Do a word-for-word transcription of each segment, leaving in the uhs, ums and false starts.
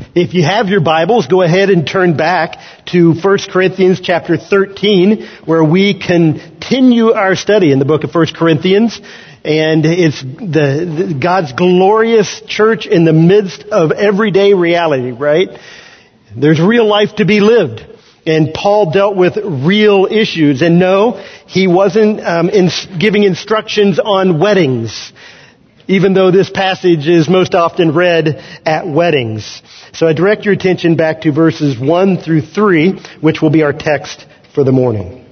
If you have your Bibles, go ahead and turn back to First Corinthians chapter thirteen, where we continue our study in the book of First Corinthians. And it's the, the God's glorious church in the midst of everyday reality, right? There's real life to be lived. And Paul dealt with real issues. And no, he wasn't um, in, giving instructions on weddings, even though this passage is most often read at weddings. So I direct your attention back to verses one through three, which will be our text for the morning.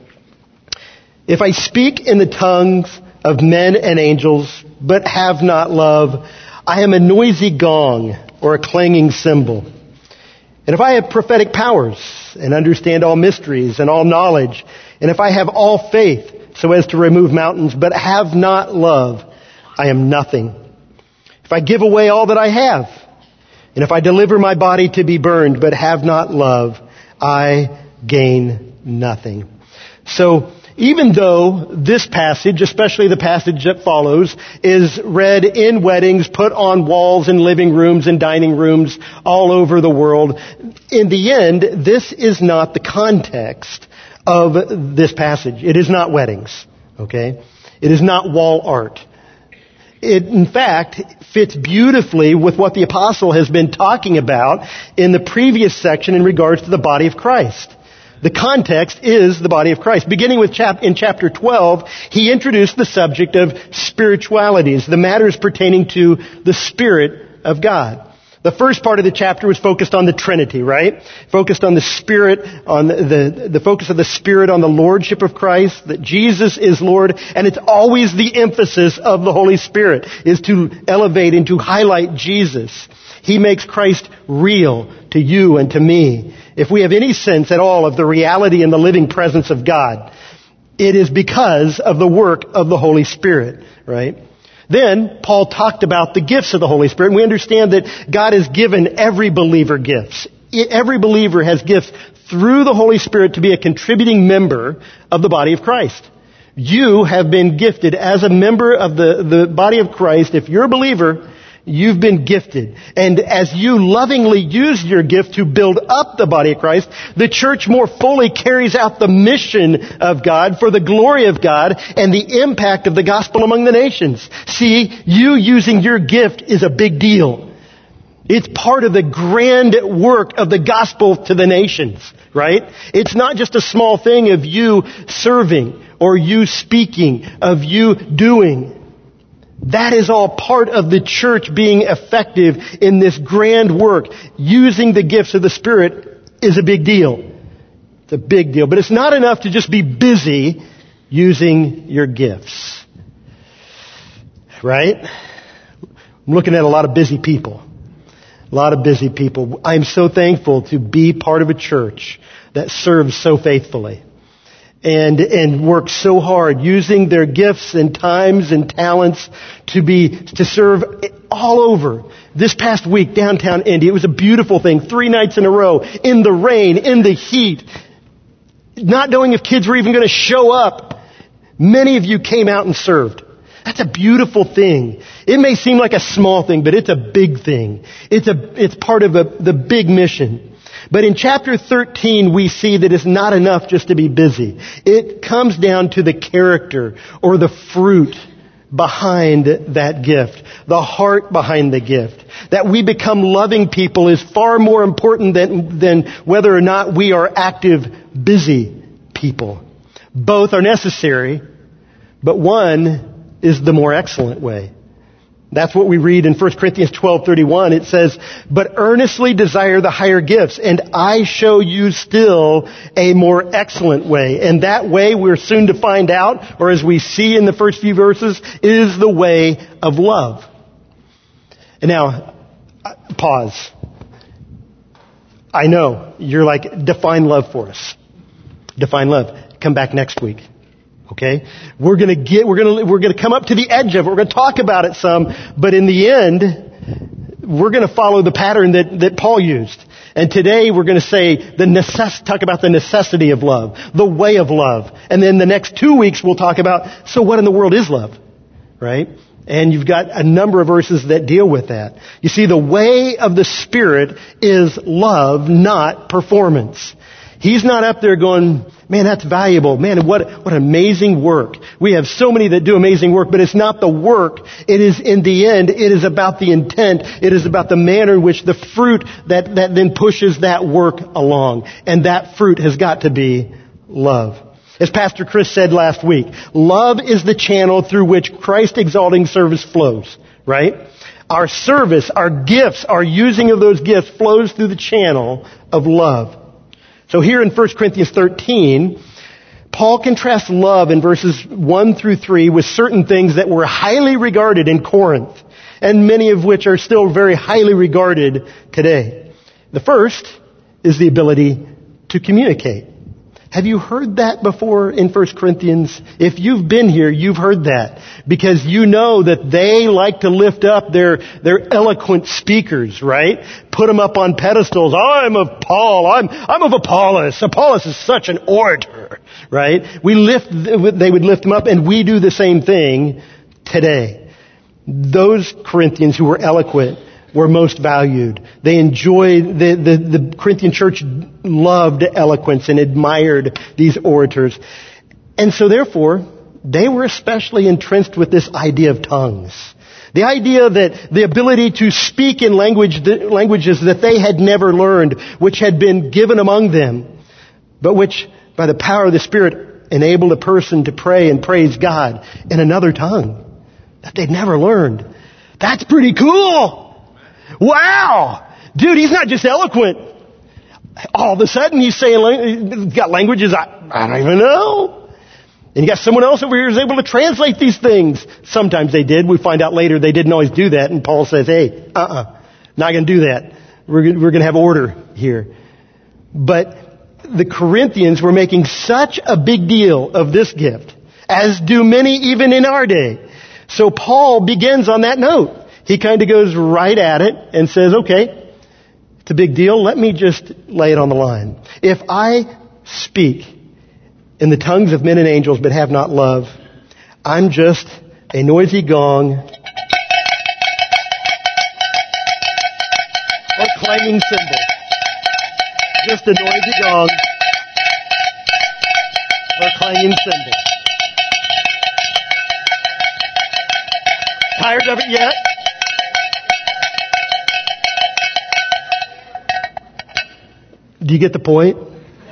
If I speak in the tongues of men and angels, but have not love, I am a noisy gong or a clanging cymbal. And if I have prophetic powers and understand all mysteries and all knowledge, and if I have all faith so as to remove mountains, but have not love, I am nothing. If I give away all that I have, and if I deliver my body to be burned, but have not love, I gain nothing. So, even though this passage, especially the passage that follows, is read in weddings, put on walls in living rooms and dining rooms all over the world, in the end, this is not the context of this passage. It is not weddings, okay? It is not wall art. It, in fact, fits beautifully with what the apostle has been talking about in the previous section in regards to the body of Christ. The context is the body of Christ. Beginning with chap- in chapter twelve, he introduced the subject of spiritualities, the matters pertaining to the Spirit of God. The first part of the chapter was focused on the Trinity, right? Focused on the Spirit, on the, the, the focus of the Spirit on the Lordship of Christ, that Jesus is Lord, and it's always the emphasis of the Holy Spirit, is to elevate and to highlight Jesus. He makes Christ real to you and to me. If we have any sense at all of the reality and the living presence of God, it is because of the work of the Holy Spirit, right? Then, Paul talked about the gifts of the Holy Spirit, and we understand that God has given every believer gifts. Every believer has gifts through the Holy Spirit to be a contributing member of the body of Christ. You have been gifted as a member of the, the body of Christ. If you're a believer, you've been gifted. And as you lovingly use your gift to build up the body of Christ, the church more fully carries out the mission of God for the glory of God and the impact of the gospel among the nations. See, you using your gift is a big deal. It's part of the grand work of the gospel to the nations, right? It's not just a small thing of you serving or you speaking, of you doing. That is all part of the church being effective in this grand work. Using the gifts of the Spirit is a big deal. It's a big deal. But it's not enough to just be busy using your gifts. Right? I'm looking at a lot of busy people. A lot of busy people. I'm so thankful to be part of a church that serves so faithfully. And, and work so hard using their gifts and times and talents to be, to serve all over. This past week, downtown Indy, it was a beautiful thing. Three nights in a row, in the rain, in the heat, not knowing if kids were even going to show up. Many of you came out and served. That's a beautiful thing. It may seem like a small thing, but it's a big thing. It's a, it's part of a, the big mission. But in chapter thirteen, we see that it's not enough just to be busy. It comes down to the character or the fruit behind that gift, the heart behind the gift. That we become loving people is far more important than, than whether or not we are active, busy people. Both are necessary, but one is the more excellent way. That's what we read in First Corinthians twelve thirty-one. It says, but earnestly desire the higher gifts, and I show you still a more excellent way. And that way, we're soon to find out, or as we see in the first few verses, is the way of love. And now, pause. I know, you're like, define love for us. Define love. Come back next week. Okay? We're gonna get, we're gonna, we're gonna come up to the edge of it. We're gonna talk about it some, but in the end, we're gonna follow the pattern that, that Paul used. And today we're gonna say the necess, talk about the necessity of love, the way of love. And then the next two weeks we'll talk about, so what in the world is love? Right? And you've got a number of verses that deal with that. You see, the way of the Spirit is love, not performance. He's not up there going, man, that's valuable. Man, what, what amazing work. We have so many that do amazing work, but it's not the work. It is, in the end, it is about the intent. It is about the manner in which the fruit that, that then pushes that work along. And that fruit has got to be love. As Pastor Chris said last week, love is the channel through which Christ-exalting service flows, right? Our service, our gifts, our using of those gifts flows through the channel of love. So here in First Corinthians thirteen, Paul contrasts love in verses one through three with certain things that were highly regarded in Corinth, and many of which are still very highly regarded today. The first is the ability to communicate. Have you heard that before in First Corinthians? If you've been here, you've heard that. Because you know that they like to lift up their, their eloquent speakers, right? Put them up on pedestals. I'm of Paul. I'm, I'm of Apollos. Apollos is such an orator, right? We lift, they would lift them up, and we do the same thing today. Those Corinthians who were eloquent were most valued. They enjoyed, the, the, the Corinthian church loved eloquence and admired these orators. And so therefore, they were especially entrenched with this idea of tongues. The idea that the ability to speak in language, languages that they had never learned, which had been given among them, but which, by the power of the Spirit, enabled a person to pray and praise God in another tongue that they'd never learned. That's pretty cool! Wow! Dude, he's not just eloquent. All of a sudden he's saying, he's got languages I, I don't even know. And you got someone else over here who's able to translate these things. Sometimes they did. We find out later they didn't always do that. And Paul says, hey, uh-uh, not going to do that. We're, we're going to have order here. But the Corinthians were making such a big deal of this gift, as do many even in our day. So Paul begins on that note. He kind of goes right at it and says, okay, it's a big deal. Let me just lay it on the line. If I speak in the tongues of men and angels but have not love, I'm just a noisy gong or clanging cymbal. Just a noisy gong or clanging cymbal. Tired of it yet? Do you get the point?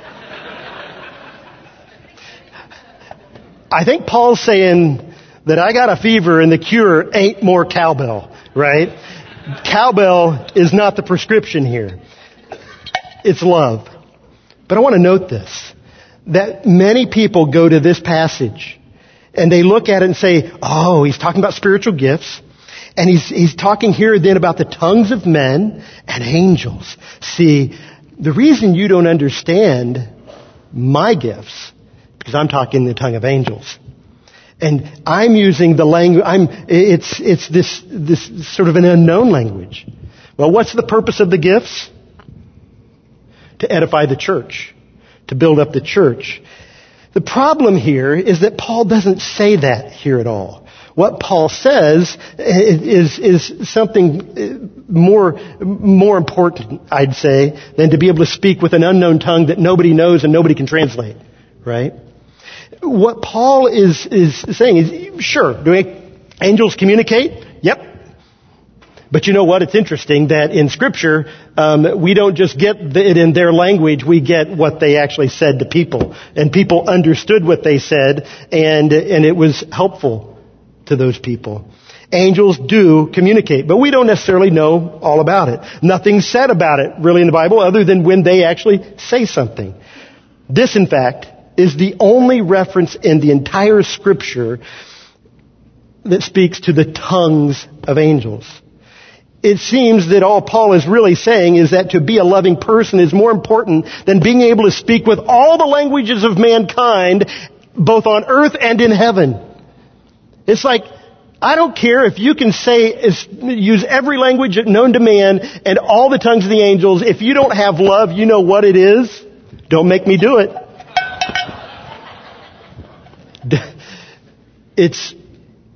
I think Paul's saying that I got a fever and the cure ain't more cowbell, right? Cowbell is not the prescription here. It's love. But I want to note this, that many people go to this passage and they look at it and say, oh, he's talking about spiritual gifts. And he's, he's talking here then about the tongues of men and angels. See, the reason you don't understand my gifts, because I'm talking the tongue of angels. And I'm using the language, I'm, it's, it's this, this sort of an unknown language. Well, what's the purpose of the gifts? To edify the church. To build up the church. The problem here is that Paul doesn't say that here at all. What Paul says is, is something more, more important, I'd say, than to be able to speak with an unknown tongue that nobody knows and nobody can translate, right? What Paul is, is saying is, sure, do angels communicate? Yep. But you know what? It's interesting that in Scripture, um, we don't just get it in their language, we get what they actually said to people. And people understood what they said, and, and it was helpful to those people. Angels do communicate, but we don't necessarily know all about it. Nothing's said about it really in the Bible other than when they actually say something. This, in fact, is the only reference in the entire Scripture that speaks to the tongues of angels. It seems that all Paul is really saying is that to be a loving person is more important than being able to speak with all the languages of mankind, both on earth and in heaven. It's like, I don't care if you can say, use every language known to man and all the tongues of the angels. If you don't have love, you know what it is. Don't make me do it. It's,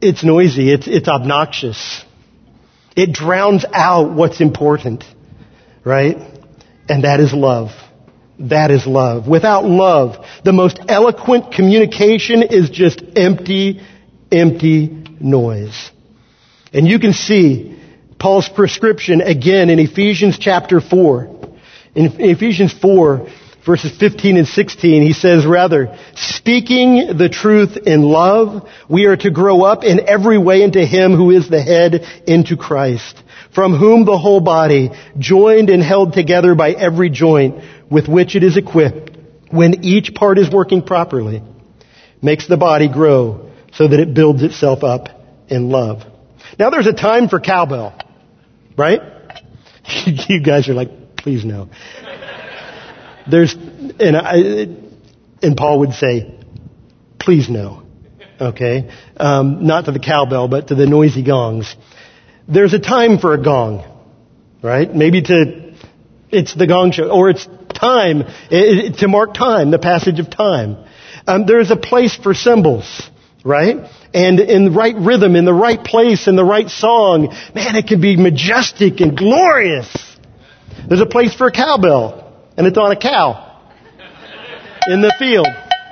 it's noisy. It's, it's obnoxious. It drowns out what's important, right? And that is love. That is love. Without love, the most eloquent communication is just empty, empty noise. And you can see Paul's prescription again in Ephesians chapter four. In Ephesians four, verses fifteen and sixteen, he says, rather, speaking the truth in love, we are to grow up in every way into Him who is the head, into Christ, from whom the whole body, joined and held together by every joint with which it is equipped, when each part is working properly, makes the body grow so that it builds itself up in love. Now there's a time for cowbell, right? You guys are like, please no. There's, and I, and Paul would say, please no. Okay? Um, not to the cowbell, but to the noisy gongs. There's a time for a gong, right? Maybe to, it's the gong show, or it's time, it, to mark time, the passage of time. Um, there's a place for cymbals, right? And in the right rhythm, in the right place, in the right song, man, it can be majestic and glorious. There's a place for a cowbell, and it's on a cow in the field.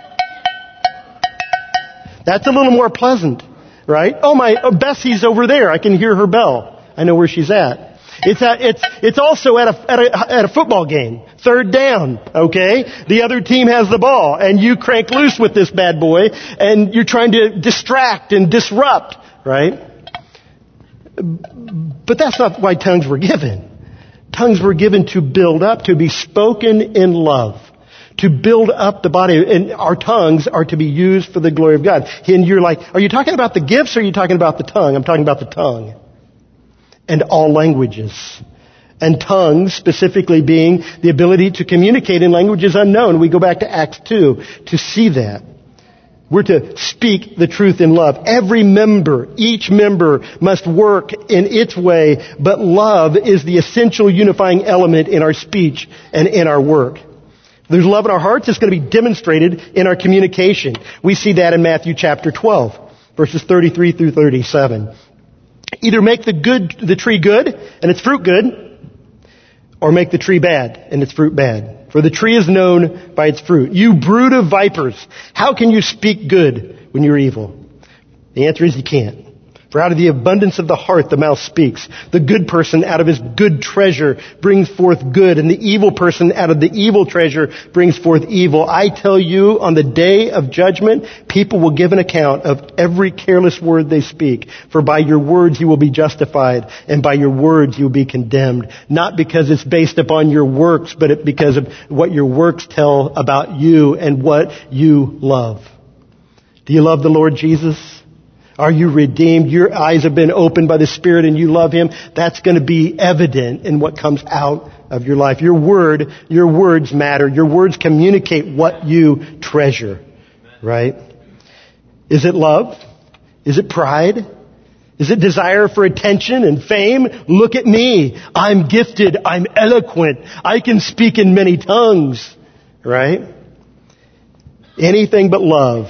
That's a little more pleasant, right? Oh, my, oh, Bessie's over there. I can hear her bell. I know where she's at. It's at, it's, it's also at a, at a, at a football game. Third down, okay? The other team has the ball, and you crank loose with this bad boy, and you're trying to distract and disrupt, right? But that's not why tongues were given. Tongues were given to build up, to be spoken in love, to build up the body. And our tongues are to be used for the glory of God. And you're like, are you talking about the gifts or are you talking about the tongue? I'm talking about the tongue. And all languages. And tongues specifically being the ability to communicate in languages unknown. We go back to Acts two to see that. We're to speak the truth in love. Every member, each member must work in its way, but love is the essential unifying element in our speech and in our work. If there's love in our hearts, it's going to be demonstrated in our communication. We see that in Matthew chapter twelve, verses thirty-three through thirty-seven. Either make the good, the tree good and its fruit good, or make the tree bad and its fruit bad. For the tree is known by its fruit. You brood of vipers, how can you speak good when you're evil? The answer is you can't. For out of the abundance of the heart the mouth speaks. The good person out of his good treasure brings forth good, and the evil person out of the evil treasure brings forth evil. I tell you, on the day of judgment, people will give an account of every careless word they speak. For by your words you will be justified, and by your words you will be condemned. Not because it's based upon your works, but it because of what your works tell about you and what you love. Do you love the Lord Jesus? Are you redeemed? Your eyes have been opened by the Spirit and you love Him. That's going to be evident in what comes out of your life. Your word, your words matter. Your words communicate what you treasure. Right? Is it love? Is it pride? Is it desire for attention and fame? Look at me. I'm gifted. I'm eloquent. I can speak in many tongues. Right? Anything but love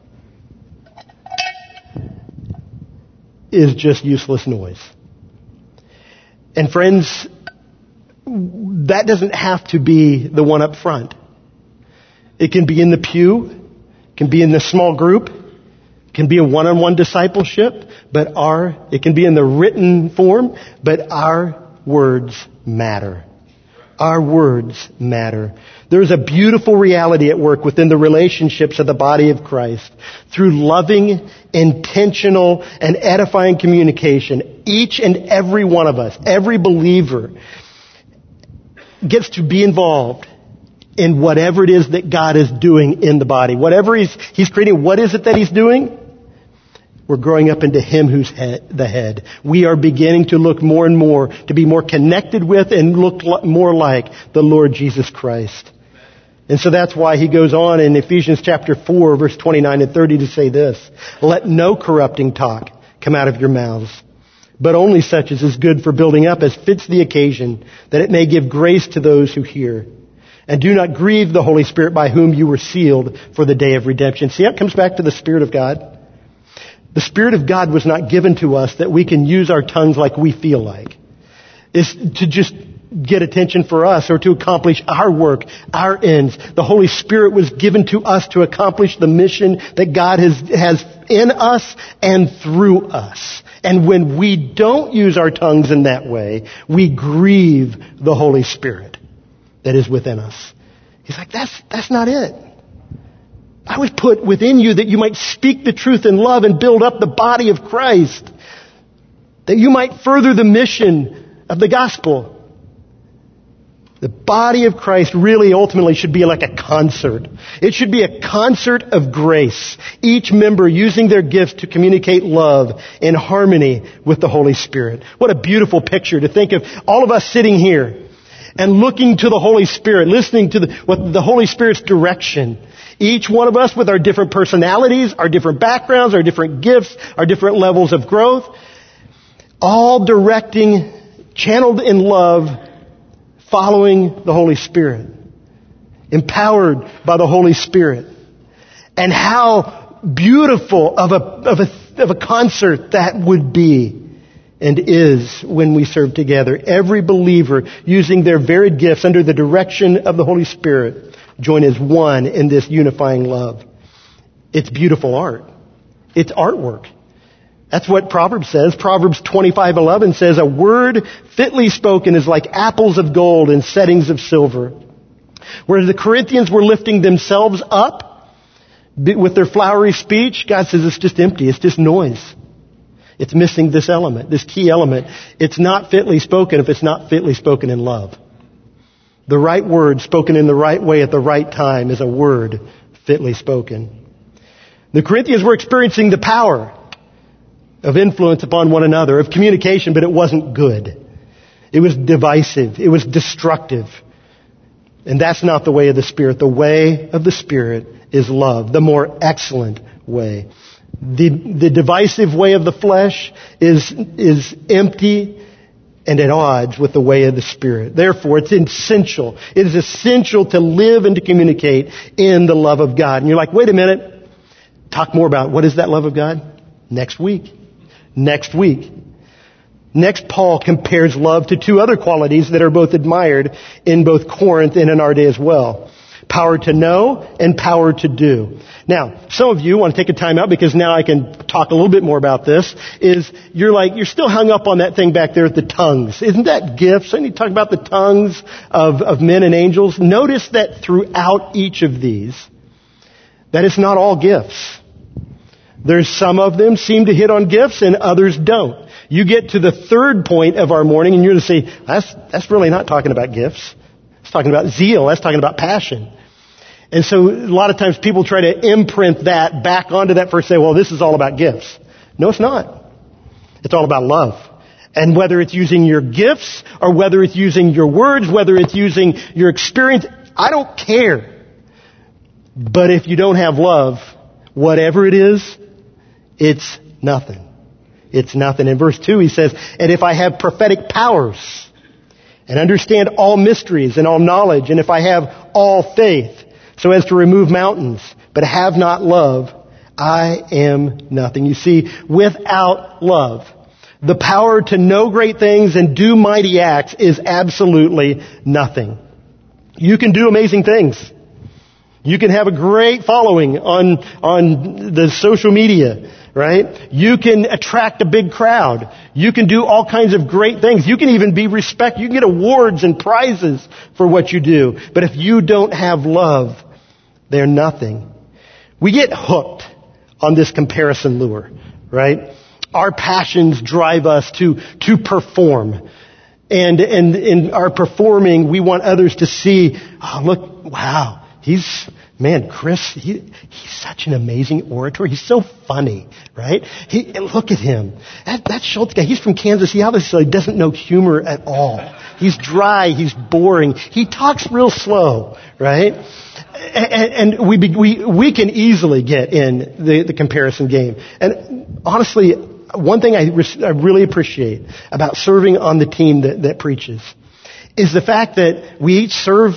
is just useless noise. And friends, that doesn't have to be the one up front. It can be in the pew, it can be in the small group, it can be a one-on-one discipleship, but our, it can be in the written form, but our words matter. Our words matter. There is a beautiful reality at work within the relationships of the body of Christ. Through loving, intentional, and edifying communication, each and every one of us, every believer, gets to be involved in whatever it is that God is doing in the body. Whatever He's, he's creating, what is it that He's doing? We're growing up into Him who's head, the head. We are beginning to look more and more, to be more connected with and look more like the Lord Jesus Christ. And so that's why he goes on in Ephesians chapter four, verse twenty-nine and thirty to say this. Let no corrupting talk come out of your mouths, but only such as is good for building up as fits the occasion, that it may give grace to those who hear. And do not grieve the Holy Spirit by whom you were sealed for the day of redemption. See how it comes back to the Spirit of God? The Spirit of God was not given to us that we can use our tongues like we feel like. It's to just get attention for us or to accomplish our work, our ends. The Holy Spirit was given to us to accomplish the mission that God has, has in us and through us. And when we don't use our tongues in that way, we grieve the Holy Spirit that is within us. He's like, that's, that's not it. I was put within you that you might speak the truth in love and build up the body of Christ. That you might further the mission of the gospel. The body of Christ really ultimately should be like a concert. It should be a concert of grace. Each member using their gifts to communicate love in harmony with the Holy Spirit. What a beautiful picture to think of all of us sitting here and looking to the Holy Spirit, listening to the, what the Holy Spirit's direction. Each one of us with our different personalities, our different backgrounds, our different gifts, our different levels of growth, all directing, channeled in love, following the Holy Spirit, empowered by the Holy Spirit. And how beautiful of a, of a, of a concert that would be and is when we serve together. Every believer using their varied gifts under the direction of the Holy Spirit join as one in this unifying love. It's beautiful art. It's artwork. That's what Proverbs says. Proverbs twenty-five eleven says, a word fitly spoken is like apples of gold in settings of silver. Where the Corinthians were lifting themselves up with their flowery speech, God says it's just empty. It's just noise. It's missing this element, this key element. It's not fitly spoken if it's not fitly spoken in love. The right word spoken in the right way at the right time is a word fitly spoken. The Corinthians were experiencing the power of influence upon one another, of communication, but it wasn't good. It was divisive. It was destructive. And that's not the way of the Spirit. The way of the Spirit is love, the more excellent way. The, the divisive way of the flesh is, is empty and at odds with the way of the Spirit. Therefore, it's essential. It is essential to live and to communicate in the love of God. And you're like, wait a minute. Talk more about what is that love of God? Next week. Next week. Next, Paul compares love to two other qualities that are both admired in both Corinth and in our day as well. Power to know and power to do. Now, some of you want to take a time out because now I can talk a little bit more about this. Is you're like, you're still hung up on that thing back there at the tongues. Isn't that gifts? I need to talk about the tongues of, of men and angels. Notice that throughout each of these, that it's not all gifts. There's some of them seem to hit on gifts and others don't. You get to the third point of our morning and you're going to say, that's, that's really not talking about gifts. It's talking about zeal. That's talking about passion. And so a lot of times people try to imprint that back onto that first, say, well, this is all about gifts. No, it's not. It's all about love. And whether it's using your gifts or whether it's using your words, whether it's using your experience, I don't care. But if you don't have love, whatever it is, it's nothing. It's nothing. In verse two, he says, and if I have prophetic powers and understand all mysteries and all knowledge, and if I have all faith so as to remove mountains, but have not love, I am nothing. You see, without love, the power to know great things and do mighty acts is absolutely nothing. You can do amazing things. You can have a great following on, on the social media, right? You can attract a big crowd. You can do all kinds of great things. You can even be respected. You can get awards and prizes for what you do. But if you don't have love, they're nothing. We get hooked on this comparison lure, right? Our passions drive us to, to perform. And, and in our performing, we want others to see, oh, look, wow. He's, man, Chris, he, he's such an amazing orator. He's so funny, right? He, look at him. That, that Schultz guy, he's from Kansas. He obviously doesn't know humor at all. He's dry. He's boring. He talks real slow, right? And, and we, we, we can easily get in the, the comparison game. And honestly, one thing I, I really appreciate about serving on the team that, that preaches is the fact that we each serve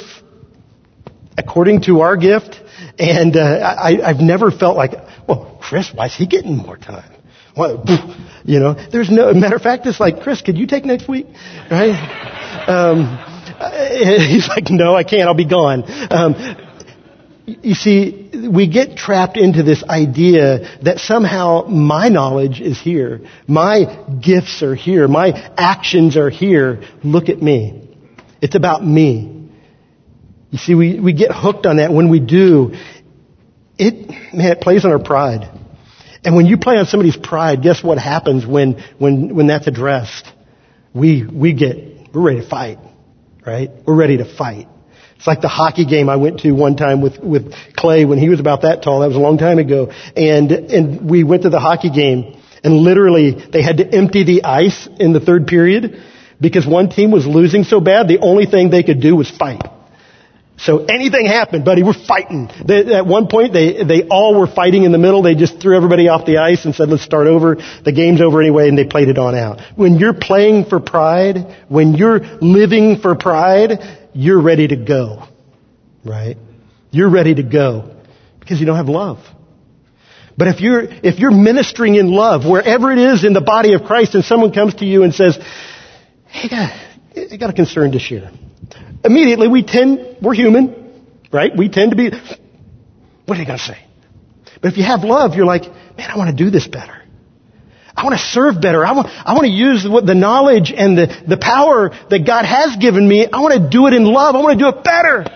according to our gift, and uh, I, I've never felt like, well, Chris, why is he getting more time? What, you know, there's no, matter of fact, it's like, Chris, could you take next week? Right? Um, he's like, no, I can't. I'll be gone. Um, you see, we get trapped into this idea that somehow my knowledge is here. My gifts are here. My actions are here. Look at me. It's about me. You see, we, we get hooked on that. When we do, it, man, it plays on our pride. And when you play on somebody's pride, guess what happens when, when, when that's addressed? We, we get, we're ready to fight, right? We're ready to fight. It's like the hockey game I went to one time with, with Clay when he was about that tall. That was a long time ago. And, and we went to the hockey game and literally they had to empty the ice in the third period because one team was losing so bad, the only thing they could do was fight. So anything happened, buddy, we're fighting. They, at one point, they, they all were fighting in the middle. They just threw everybody off the ice and said, let's start over. The game's over anyway, and they played it on out. When you're playing for pride, when you're living for pride, you're ready to go, right? You're ready to go because you don't have love. But if you're, if you're ministering in love, wherever it is in the body of Christ, and someone comes to you and says, hey, I got a concern to share. Immediately we tend, we're human, right? We tend to be, what are you going to say? But if you have love, you're like, man, I want to do this better. I want to serve better. I want, I want to use the, the knowledge and the, the power that God has given me. I want to do it in love. I want to do it better.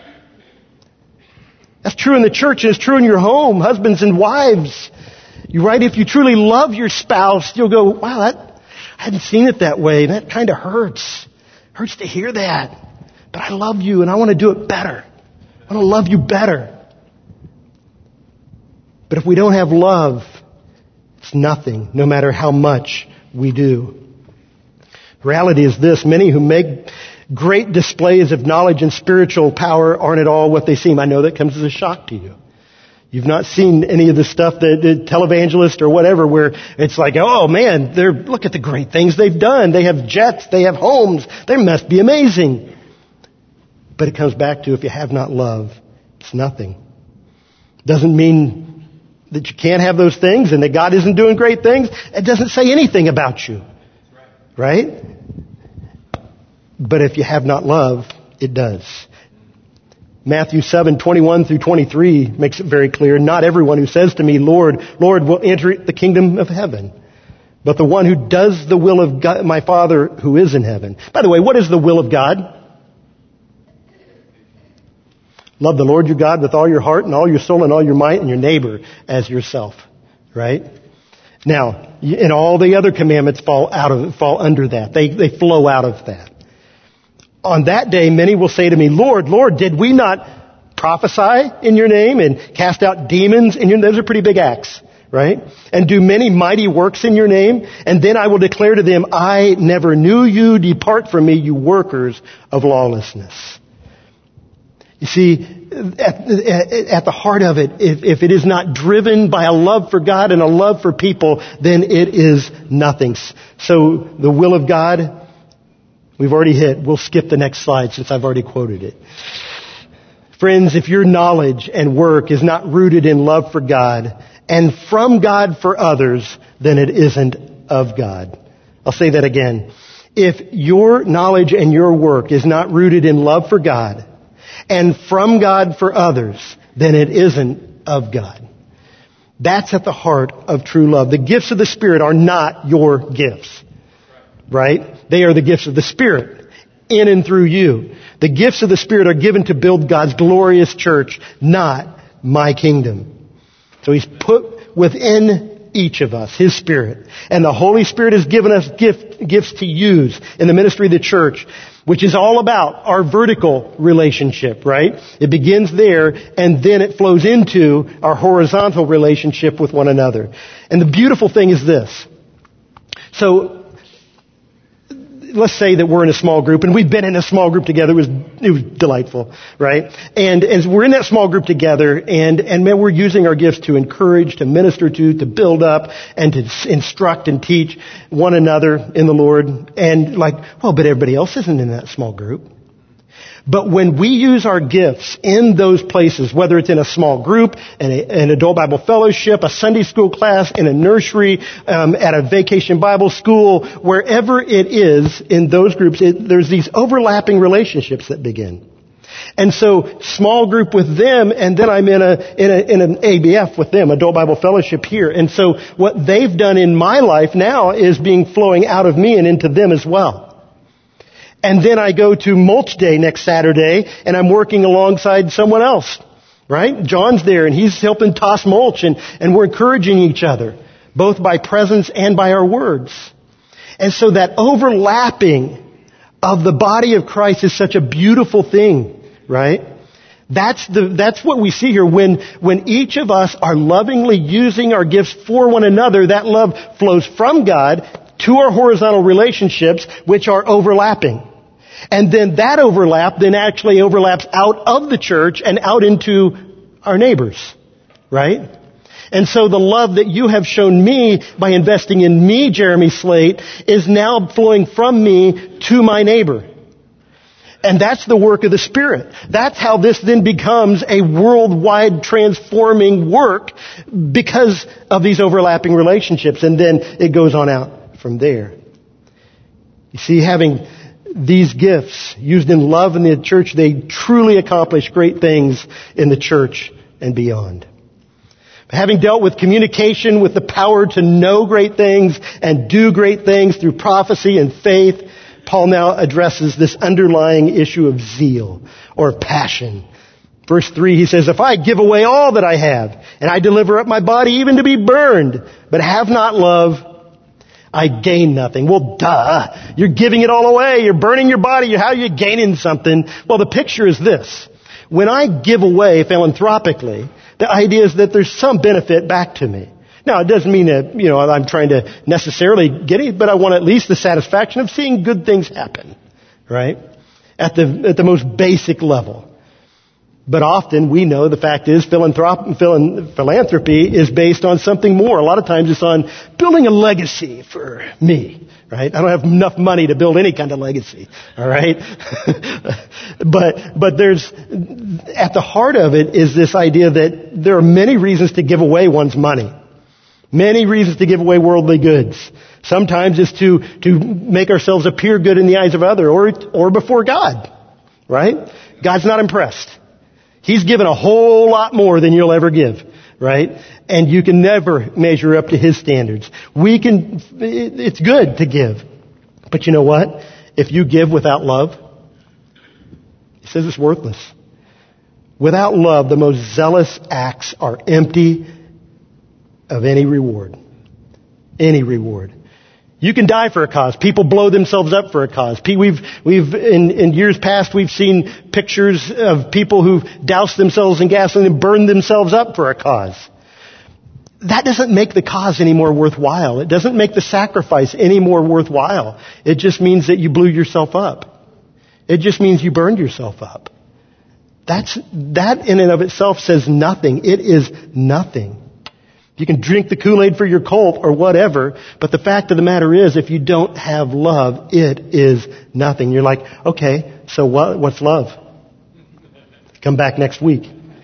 That's true in the church and it's true in your home, husbands and wives. You right? If you truly love your spouse, you'll go, wow, that, I hadn't seen it that way. That kind of hurts. Hurts to hear that. But I love you and I want to do it better. I want to love you better. But if we don't have love, it's nothing, no matter how much we do. Reality is this: many who make great displays of knowledge and spiritual power aren't at all what they seem. I know that comes as a shock to you. You've not seen any of the stuff that the televangelist or whatever where it's like, oh man, they're, look at the great things they've done. They have jets, they have homes, they must be amazing. But it comes back to if you have not love, it's nothing. Doesn't mean that you can't have those things and that God isn't doing great things. It doesn't say anything about you. Right? But if you have not love, it does. Matthew seven, twenty-one through twenty-three makes it very clear. Not everyone who says to me, Lord, Lord, will enter the kingdom of heaven, but the one who does the will of God, my Father who is in heaven. By the way, what is the will of God? Love the Lord your God with all your heart and all your soul and all your might and your neighbor as yourself. Right? Now, and all the other commandments fall out of, fall under that. They, they flow out of that. On that day, many will say to me, Lord, Lord, did we not prophesy in your name and cast out demons in your name? Those are pretty big acts, right? And do many mighty works in your name? And then I will declare to them, I never knew you. Depart from me, you workers of lawlessness. You see, at, at, at the heart of it, if, if it is not driven by a love for God and a love for people, then it is nothing. So the will of God, we've already hit. We'll skip the next slide since I've already quoted it. Friends, if your knowledge and work is not rooted in love for God and from God for others, then it isn't of God. I'll say that again. If your knowledge and your work is not rooted in love for God and from God for others, then it isn't of God. That's at the heart of true love. The gifts of the Spirit are not your gifts. Right? They are the gifts of the Spirit in and through you. The gifts of the Spirit are given to build God's glorious church, not my kingdom. So He's put within each of us His Spirit. And the Holy Spirit has given us gift, gifts to use in the ministry of the church, which is all about our vertical relationship, right? It begins there and then it flows into our horizontal relationship with one another. And the beautiful thing is this. So, let's say that we're in a small group, and we've been in a small group together. It was, it was delightful, right? And as we're in that small group together, and, and man, we're using our gifts to encourage, to minister to, to build up, and to instruct and teach one another in the Lord. And like, well, but everybody else isn't in that small group. But when we use our gifts in those places, whether it's in a small group, in a, an adult Bible fellowship, a Sunday school class, in a nursery, um, at a vacation Bible school, wherever it is in those groups, it, there's these overlapping relationships that begin. And so, small group with them, and then I'm in a, in a, in an A B F with them, Adult Bible Fellowship here. And so, what they've done in my life now is being flowing out of me and into them as well. And then I go to Mulch Day next Saturday, and I'm working alongside someone else, right? John's there, and he's helping toss mulch, and, and we're encouraging each other, both by presence and by our words. And so that overlapping of the body of Christ is such a beautiful thing, right? That's the, that's what we see here. When, when each of us are lovingly using our gifts for one another, that love flows from God to our horizontal relationships, which are overlapping. And then that overlap then actually overlaps out of the church and out into our neighbors, right? And so the love that you have shown me by investing in me, Jeremy Slate, is now flowing from me to my neighbor. And that's the work of the Spirit. That's how this then becomes a worldwide transforming work because of these overlapping relationships. And then it goes on out from there. You see, having these gifts used in love in the church, they truly accomplish great things in the church and beyond. Having dealt with communication, with the power to know great things and do great things through prophecy and faith, Paul now addresses this underlying issue of zeal or passion. Verse three, he says, if I give away all that I have and I deliver up my body even to be burned, but have not love, I gain nothing. Well, duh. You're giving it all away. You're burning your body. How are you gaining something? Well, the picture is this. When I give away philanthropically, the idea is that there's some benefit back to me. Now, it doesn't mean that, you know, I'm trying to necessarily get it, but I want at least the satisfaction of seeing good things happen, right? At the, at the most basic level. But often we know the fact is philanthrop- philanthropy is based on something more. A lot of times it's on building a legacy for me, right? I don't have enough money to build any kind of legacy, all right? but but there's, at the heart of it is this idea that there are many reasons to give away one's money. Many reasons to give away worldly goods. Sometimes it's to, to make ourselves appear good in the eyes of others or, or before God, right? God's not impressed. He's given a whole lot more than you'll ever give, right? And you can never measure up to His standards. We can, it's good to give. But you know what? If you give without love, He says it's worthless. Without love, the most zealous acts are empty of any reward. Any reward. You can die for a cause. People blow themselves up for a cause. We've, we've, in, in years past, we've seen pictures of people who've doused themselves in gasoline and burned themselves up for a cause. That doesn't make the cause any more worthwhile. It doesn't make the sacrifice any more worthwhile. It just means that you blew yourself up. It just means you burned yourself up. That's, that in and of itself says nothing. It is nothing. You can drink the Kool-Aid for your cult or whatever, but the fact of the matter is, if you don't have love, it is nothing. You're like, okay, so what, what's love? Come back next week.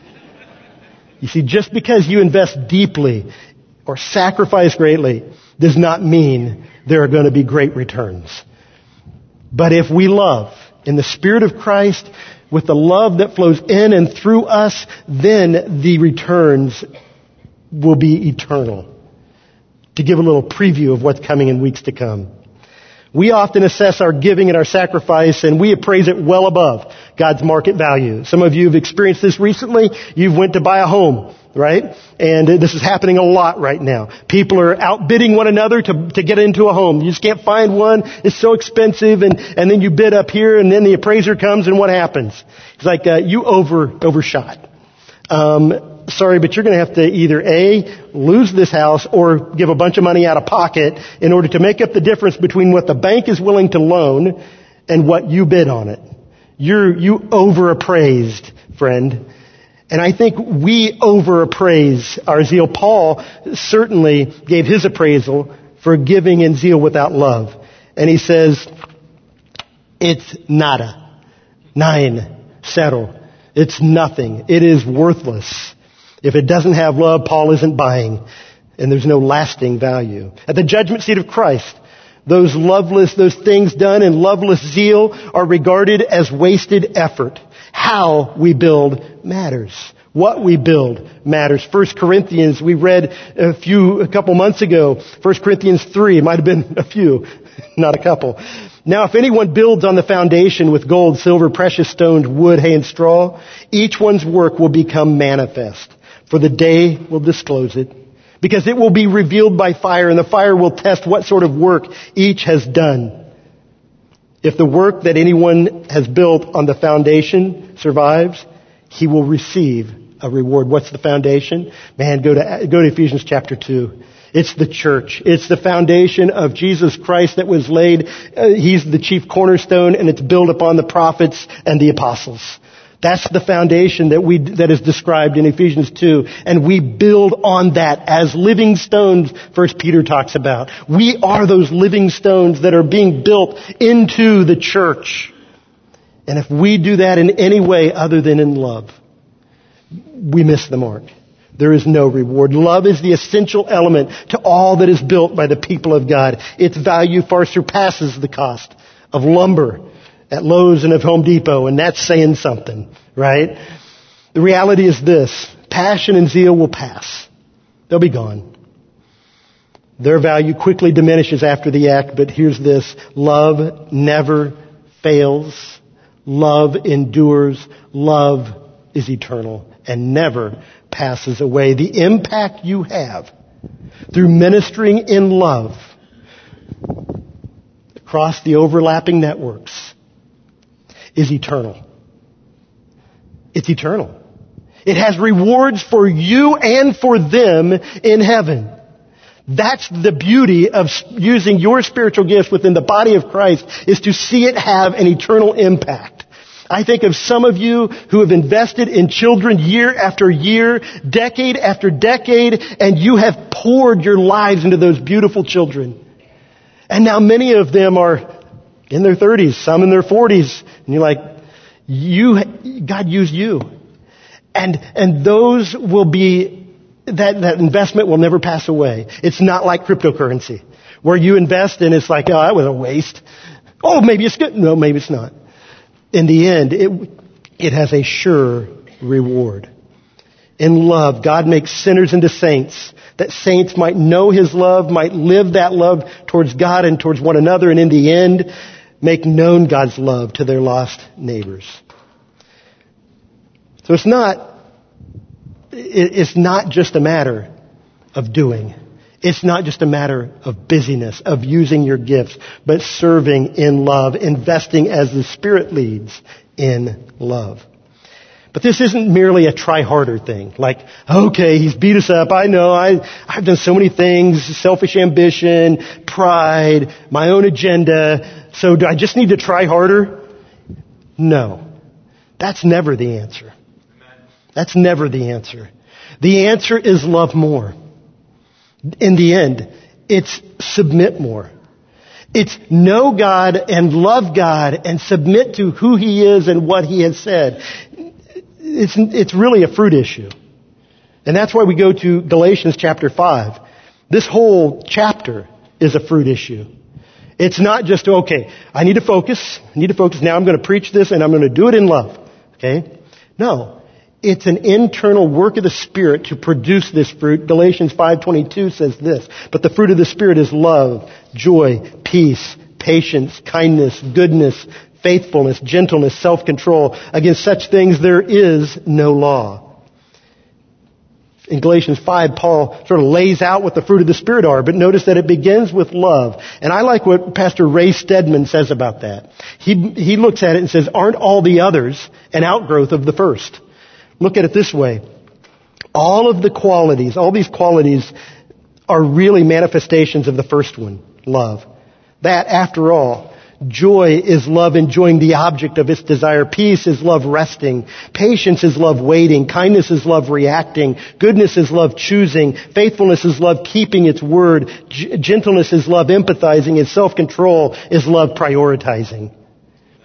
You see, just because you invest deeply or sacrifice greatly does not mean there are going to be great returns. But if we love in the Spirit of Christ, with the love that flows in and through us, then the returns will be eternal. To give a little preview of what's coming in weeks to come. We often assess our giving and our sacrifice, and we appraise it well above God's market value. Some of you have experienced this recently. You've went to buy a home, right? And this is happening a lot right now. People are outbidding one another to, to get into a home. You just can't find one. It's so expensive, and, and then you bid up here, and then the appraiser comes, and what happens? It's like uh, you over overshot. Um, Sorry, but you're going to have to either A, lose this house or give a bunch of money out of pocket in order to make up the difference between what the bank is willing to loan and what you bid on it. You're, you overappraised, friend. And I think we overappraise our zeal. Paul certainly gave his appraisal for giving in zeal without love. And he says, it's nada. Nine, settle. It's nothing. It is worthless. If it doesn't have love, Paul isn't buying, and there's no lasting value. At the judgment seat of Christ, those loveless, those things done in loveless zeal are regarded as wasted effort. How we build matters. What we build matters. First Corinthians, we read a few, a couple months ago. First Corinthians three, it might have been a few, not a couple. Now if anyone builds on the foundation with gold, silver, precious stones, wood, hay, and straw, each one's work will become manifest. For the day will disclose it. Because it will be revealed by fire, and the fire will test what sort of work each has done. If the work that anyone has built on the foundation survives, he will receive a reward. What's the foundation? Man, go to, go to Ephesians chapter two. It's the church. It's the foundation of Jesus Christ that was laid. Uh, he's the chief cornerstone, and it's built upon the prophets and the apostles. That's the foundation that we, that is described in Ephesians two. And we build on that as living stones, First Peter talks about. We are those living stones that are being built into the church. And if we do that in any way other than in love, we miss the mark. There is no reward. Love is the essential element to all that is built by the people of God. Its value far surpasses the cost of lumber at Lowe's and of Home Depot, and that's saying something, right? The reality is this: passion and zeal will pass. They'll be gone. Their value quickly diminishes after the act, but here's this: love never fails. Love endures. Love is eternal and never passes away. The impact you have through ministering in love across the overlapping networks is eternal. It's eternal. It has rewards for you and for them in heaven. That's the beauty of using your spiritual gifts within the body of Christ, is to see it have an eternal impact. I think of some of you who have invested in children year after year, decade after decade, and you have poured your lives into those beautiful children. And now many of them are in their thirties, some in their forties, and you're like, you, God used you. And, and those will be, that, that investment will never pass away. It's not like cryptocurrency, where you invest and it's like, oh, that was a waste. Oh, maybe it's good. No, maybe it's not. In the end, it, it has a sure reward. In love, God makes sinners into saints, that saints might know His love, might live that love towards God and towards one another, and in the end, make known God's love to their lost neighbors. So it's not, it's not just a matter of doing. It's not just a matter of busyness, of using your gifts, but serving in love, investing as the Spirit leads in love. But this isn't merely a try harder thing. Like, okay, he's beat us up. I know. I, I've done so many things. Selfish ambition, pride, my own agenda. So do I just need to try harder? No. That's never the answer. That's never the answer. The answer is love more. In the end, it's submit more. It's know God and love God and submit to who He is and what He has said. It's, it's really a fruit issue. And that's why we go to Galatians chapter five. This whole chapter is a fruit issue. It's not just, okay, I need to focus. I need to focus. Now I'm going to preach this and I'm going to do it in love. Okay? No. It's an internal work of the Spirit to produce this fruit. Galatians five twenty-two says this: but the fruit of the Spirit is love, joy, peace, patience, kindness, goodness, faithfulness, gentleness, self-control. Against such things there is no law. In Galatians five, Paul sort of lays out what the fruit of the Spirit are, but notice that it begins with love. And I like what Pastor Ray Stedman says about that. He, he looks at it and says, aren't all the others an outgrowth of the first? Look at it this way. All of the qualities, all these qualities are really manifestations of the first one, love. That, after all, joy is love enjoying the object of its desire. Peace is love resting. Patience is love waiting. Kindness is love reacting. Goodness is love choosing. Faithfulness is love keeping its word. G- gentleness is love empathizing. And self-control is love prioritizing.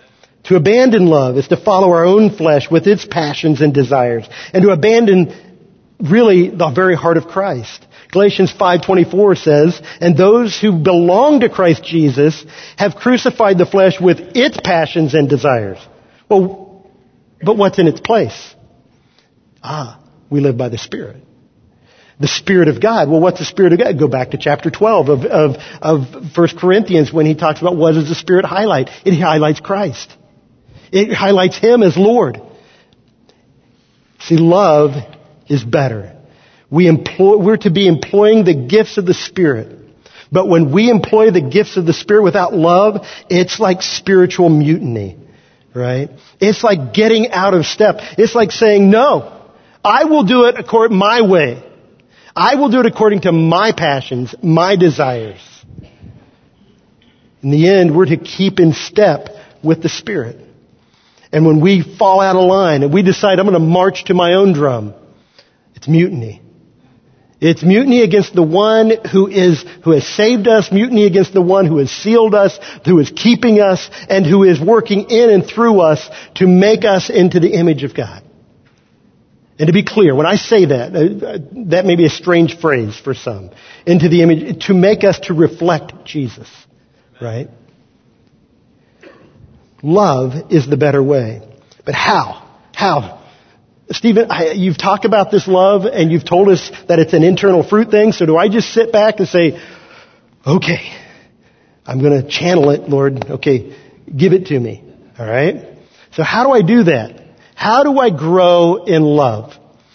To abandon love is to follow our own flesh with its passions and desires, and to abandon really the very heart of Christ. Galatians five twenty-four says, and those who belong to Christ Jesus have crucified the flesh with its passions and desires. Well, but what's in its place? Ah, we live by the Spirit. The Spirit of God. Well, what's the Spirit of God? Go back to chapter twelve of, of, of First Corinthians when he talks about what does the Spirit highlight? It highlights Christ. It highlights Him as Lord. See, love is better. We employ, we're to be employing the gifts of the Spirit. But when we employ the gifts of the Spirit without love, it's like spiritual mutiny, right? It's like getting out of step. It's like saying, no, I will do it according my way. I will do it according to my passions, my desires. In the end, we're to keep in step with the Spirit. And when we fall out of line and we decide I'm going to march to my own drum, it's mutiny. It's mutiny against the one who is, who has saved us, mutiny against the one who has sealed us, who is keeping us, and who is working in and through us to make us into the image of God. And to be clear, when I say that, that may be a strange phrase for some, into the image, to make us to reflect Jesus, right? Love is the better way. But how? How? Stephen, I, you've talked about this love and you've told us that it's an internal fruit thing. So do I just sit back and say, okay, I'm going to channel it, Lord. Okay, give it to me. All right. So how do I do that? How do I grow in love?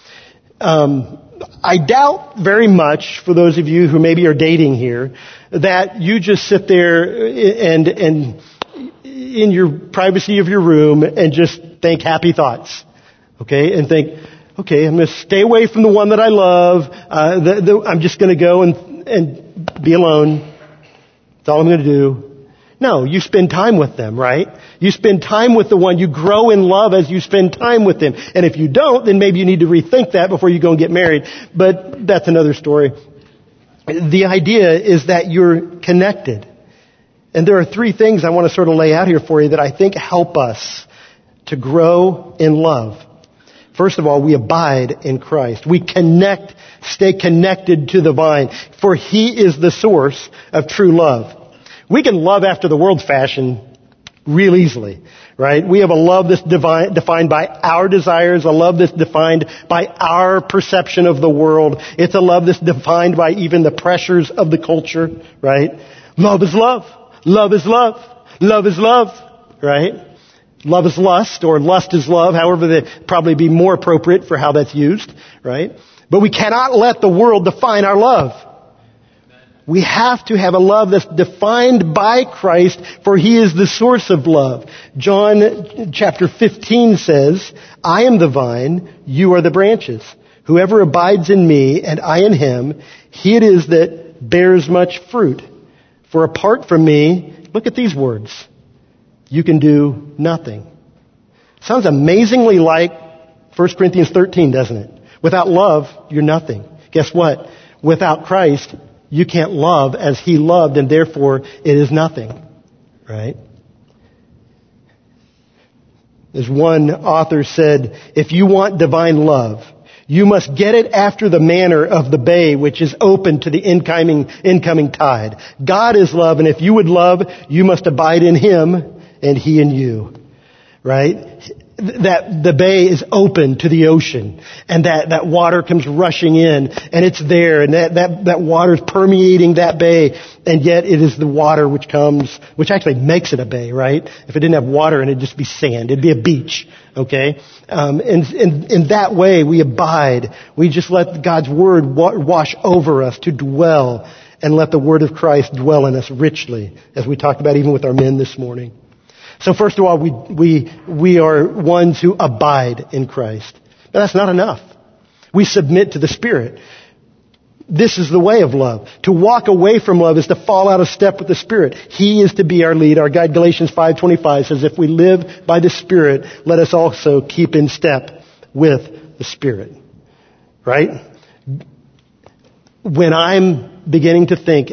Um, I doubt very much, for those of you who maybe are dating here, that you just sit there and, and in your privacy of your room and just think happy thoughts. Okay, and think, okay, I'm going to stay away from the one that I love. Uh, the, the, I'm just going to go and, and be alone. That's all I'm going to do. No, you spend time with them, right? You spend time with the one. You grow in love as you spend time with them. And if you don't, then maybe you need to rethink that before you go and get married. But that's another story. The idea is that you're connected. And there are three things I want to sort of lay out here for you that I think help us to grow in love. First of all, we abide in Christ. We connect, stay connected to the vine, for He is the source of true love. We can love after the world's fashion real easily, right? We have a love that's divine, defined by our desires, a love that's defined by our perception of the world. It's a love that's defined by even the pressures of the culture, right? Love is love. Love is love. Love is love, right? Love is lust, or lust is love, however that probably be more appropriate for how that's used, right? But we cannot let the world define our love. We have to have a love that's defined by Christ, for He is the source of love. John chapter fifteen says, I am the vine, you are the branches. Whoever abides in me and I in him, he it is that bears much fruit. For apart from me, look at these words, you can do nothing. Sounds amazingly like First Corinthians thirteen, doesn't it? Without love, you're nothing. Guess what? Without Christ, you can't love as He loved, and therefore it is nothing. Right? As one author said, if you want divine love, you must get it after the manner of the bay which is open to the incoming, incoming tide. God is love, and if you would love, you must abide in Him and He in you, right? That the bay is open to the ocean, and that, that water comes rushing in, and it's there, and that, that, that water is permeating that bay, and yet it is the water which comes, which actually makes it a bay, right? If it didn't have water in it, it'd just be sand. It'd be a beach, okay? Um, and, and in that way, we abide. We just let God's Word wa- wash over us to dwell, and let the Word of Christ dwell in us richly, as we talked about even with our men this morning. So first of all, we, we, we are ones who abide in Christ. But that's not enough. We submit to the Spirit. This is the way of love. To walk away from love is to fall out of step with the Spirit. He is to be our lead. Our guide, Galatians five twenty-five, says, if we live by the Spirit, let us also keep in step with the Spirit. Right? When I'm beginning to think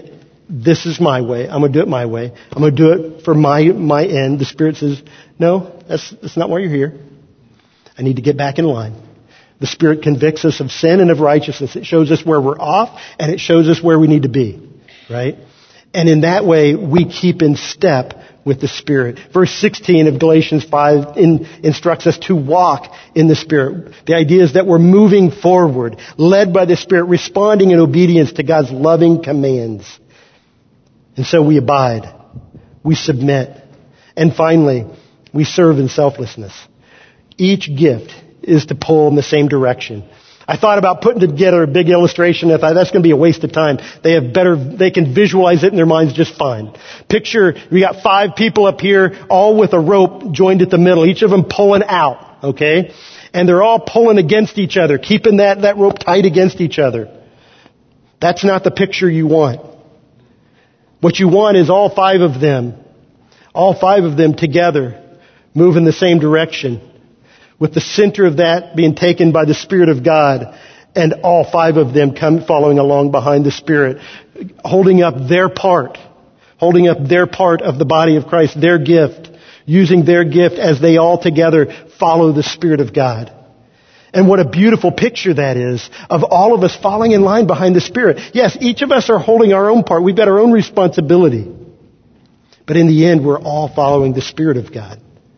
this is my way. I'm going to do it my way. I'm going to do it for my, my end. The Spirit says, no, that's, that's not why you're here. I need to get back in line. The Spirit convicts us of sin and of righteousness. It shows us where we're off, and it shows us where we need to be, right? And in that way, we keep in step with the Spirit. Verse sixteen of Galatians five in, instructs us to walk in the Spirit. The idea is that we're moving forward, led by the Spirit, responding in obedience to God's loving commands. And so we abide. We submit. And finally, we serve in selflessness. Each gift is to pull in the same direction. I thought about putting together a big illustration. I thought that's going to be a waste of time. They have better, they can visualize it in their minds just fine. Picture, we got five people up here, all with a rope joined at the middle, each of them pulling out, okay? And they're all pulling against each other, keeping that, that rope tight against each other. That's not the picture you want. What you want is all five of them, all five of them together, move in the same direction, with the center of that being taken by the Spirit of God, and all five of them come following along behind the Spirit, holding up their part, holding up their part of the body of Christ, their gift, using their gift as they all together follow the Spirit of God. And what a beautiful picture that is of all of us falling in line behind the Spirit. Yes, each of us are holding our own part. We've got our own responsibility. But in the end, we're all following the Spirit of God.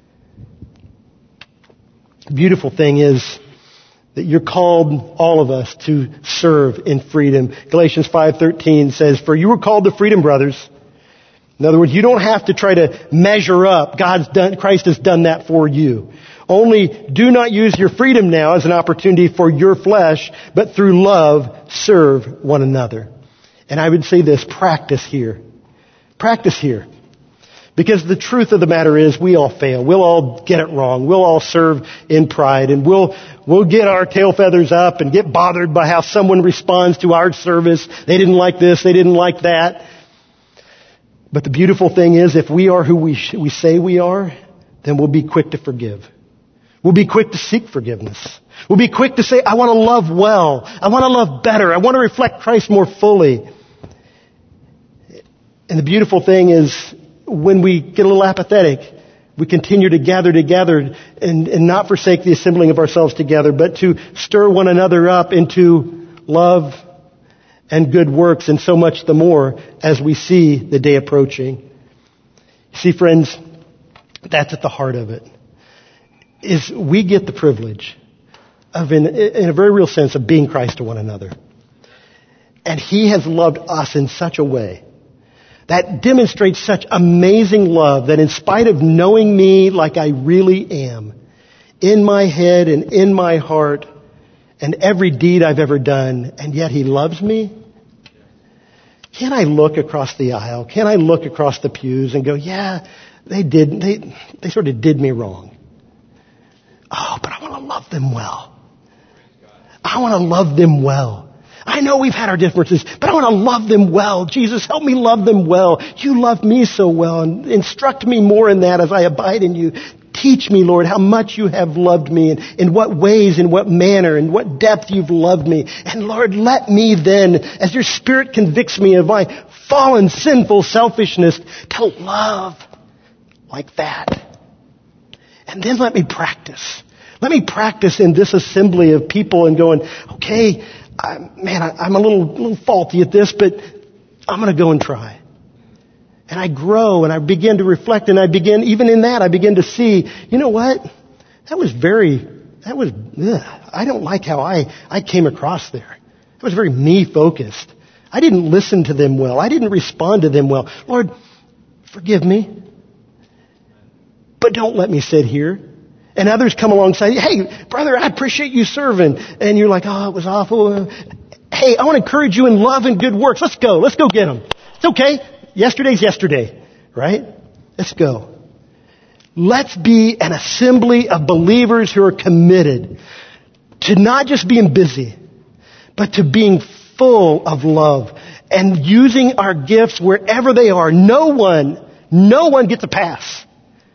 The beautiful thing is that you're called, all of us, to serve in freedom. Galatians five thirteen says, "For you were called to freedom, brothers." In other words, you don't have to try to measure up. God's done, Christ has done that for you. Only do not use your freedom now as an opportunity for your flesh, but through love serve one another. And I would say this, practice here. Practice here. Because the truth of the matter is we all fail. We'll all get it wrong. We'll all serve in pride, and we'll we'll get our tail feathers up and get bothered by how someone responds to our service. They didn't like this, they didn't like that. But the beautiful thing is, if we are who we sh- we say we are, then we'll be quick to forgive. We'll be quick to seek forgiveness. We'll be quick to say, I want to love well. I want to love better. I want to reflect Christ more fully. And the beautiful thing is, when we get a little apathetic, we continue to gather together and, and not forsake the assembling of ourselves together, but to stir one another up into love and good works, and so much the more as we see the day approaching. You see, friends, that's at the heart of it. Is we get the privilege of, in, in a very real sense, of being Christ to one another. And He has loved us in such a way that demonstrates such amazing love that in spite of knowing me like I really am, in my head and in my heart, and every deed I've ever done, and yet He loves me, can I look across the aisle? Can I look across the pews and go, yeah, they did, they, they sort of did me wrong. Oh, but I want to love them well. I want to love them well. I know we've had our differences, but I want to love them well. Jesus, help me love them well. You love me so well, and instruct me more in that as I abide in you. Teach me, Lord, how much you have loved me, and in what ways, in what manner, in what depth you've loved me. And Lord, let me then, as your Spirit convicts me of my fallen, sinful selfishness, to love like that. And then let me practice. Let me practice in this assembly of people and going, okay, I, man, I, I'm a little, little faulty at this, but I'm going to go and try. And I grow and I begin to reflect, and I begin, even in that, I begin to see, you know what? That was very, that was, ugh, I don't like how I, I came across there. It was very me-focused. I didn't listen to them well. I didn't respond to them well. Lord, forgive me. But don't let me sit here. And others come alongside, hey, brother, I appreciate you serving. And you're like, oh, it was awful. Hey, I want to encourage you in love and good works. Let's go. Let's go get them. It's okay. Yesterday's yesterday, right? Let's go. Let's be an assembly of believers who are committed to not just being busy, but to being full of love and using our gifts wherever they are. No one, no one gets a pass.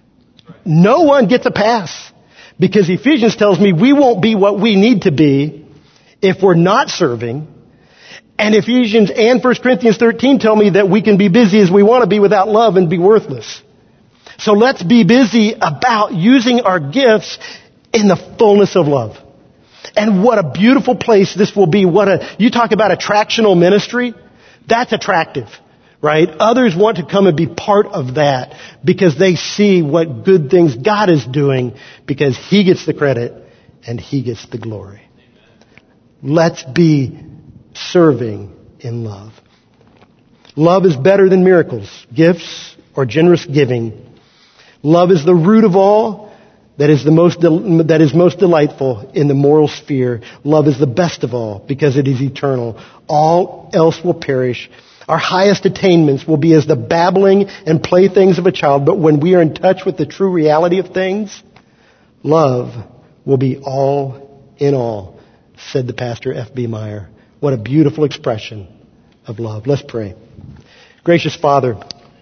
No one gets a pass, because Ephesians tells me we won't be what we need to be if we're not serving. And Ephesians and First Corinthians thirteen tell me that we can be busy as we want to be without love and be worthless. So let's be busy about using our gifts in the fullness of love. And what a beautiful place this will be. What a, you talk about attractional ministry. That's attractive, right? Others want to come and be part of that because they see what good things God is doing because He gets the credit and He gets the glory. Let's be serving in love. Love is better than miracles, gifts, or generous giving. Love is the root of all that is the most del- that is most delightful in the moral sphere. Love is the best of all because it is eternal. All else will perish. Our highest attainments will be as the babbling and playthings of a child, but when we are in touch with the true reality of things, love will be all in all, said the pastor F B Meyer. What a beautiful expression of love. Let's pray. Gracious Father,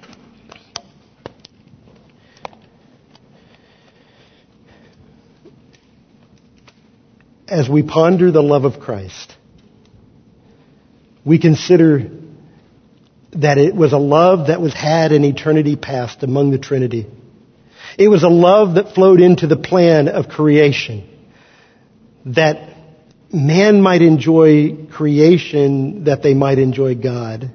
as we ponder the love of Christ, we consider that it was a love that was had in eternity past among the Trinity. It was a love that flowed into the plan of creation, that man might enjoy creation, that they might enjoy God.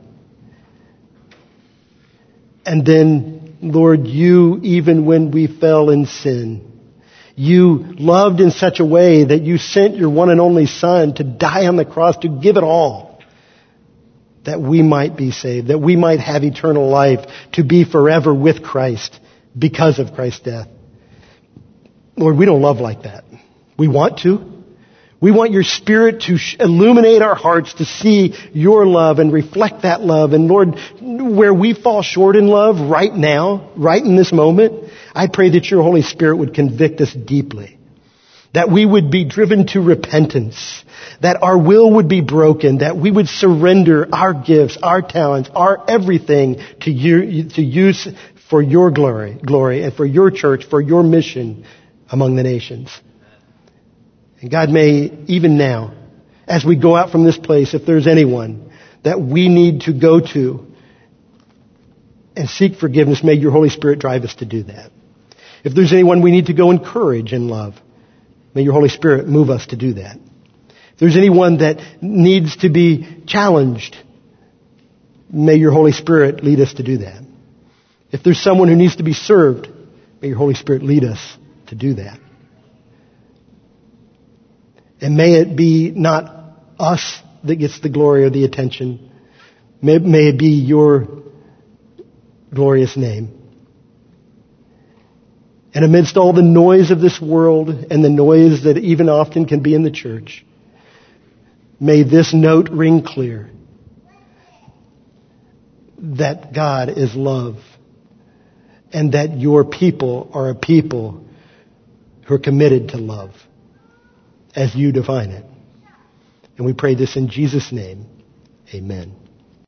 And then, Lord, you, even when we fell in sin, you loved in such a way that you sent your one and only Son to die on the cross, to give it all, that we might be saved, that we might have eternal life, to be forever with Christ because of Christ's death. Lord, we don't love like that. We want to. We want your Spirit to illuminate our hearts to see your love and reflect that love. And Lord, where we fall short in love right now, right in this moment, I pray that your Holy Spirit would convict us deeply. That we would be driven to repentance. That our will would be broken. That we would surrender our gifts, our talents, our everything to you, to use for your glory, glory and for your church, for your mission among the nations. And God, may even now, as we go out from this place, if there's anyone that we need to go to and seek forgiveness, may your Holy Spirit drive us to do that. If there's anyone we need to go encourage in love, may your Holy Spirit move us to do that. If there's anyone that needs to be challenged, may your Holy Spirit lead us to do that. If there's someone who needs to be served, may your Holy Spirit lead us to do that. And may it be not us that gets the glory or the attention. May, may it be your glorious name. And amidst all the noise of this world and the noise that even often can be in the church, may this note ring clear that God is love and that your people are a people who are committed to love as you define it. And we pray this in Jesus' name. Amen.